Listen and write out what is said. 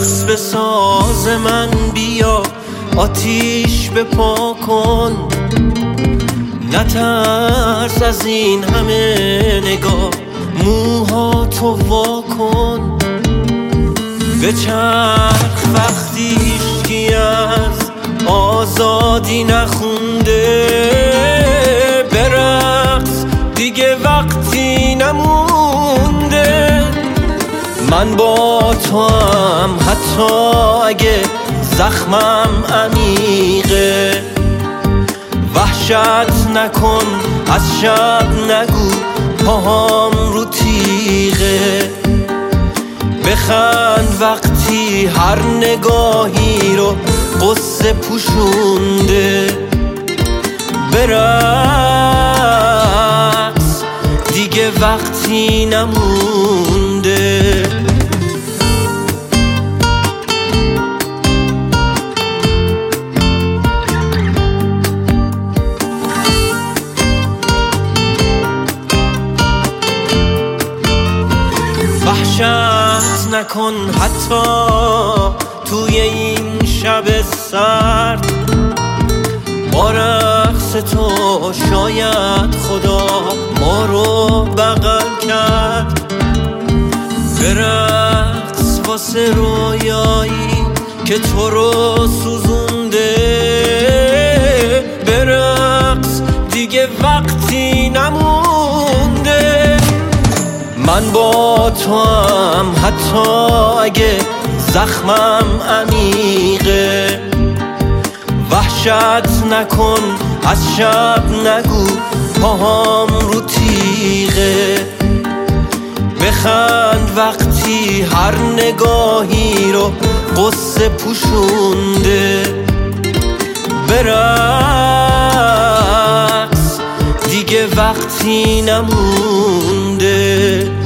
رقص به ساز من بیا، آتیش بپا کن، نترس از این همه نگاه، موها تو وا کن. بچرخ وقتی هیچکی از آزادی نخونده، برقص دیگه وقتی نمونده. من با تو هم حتی اگه زخمم عمیقه، وحشت نکن از شب نگو پاهام رو تیغه. بخند وقتی هر نگاهی رو قصه پوشونده، برقص دیگه وقتی نمونده. وحشت نکن حتی توی این شب سرد، با رقص تو شاید خدا ما رو بغل کرد. برقص واسه رویایی که تو رو سوزونده، برقص دیگه وقتی نمونده. من با تو هم حتی اگه زخمم عمیقه، وحشت نکن از شب نگو پاهام رو تیغه. بخند وقتی هر نگاهی رو قصه پوشونده، برقص دیگه وقتی نمونده.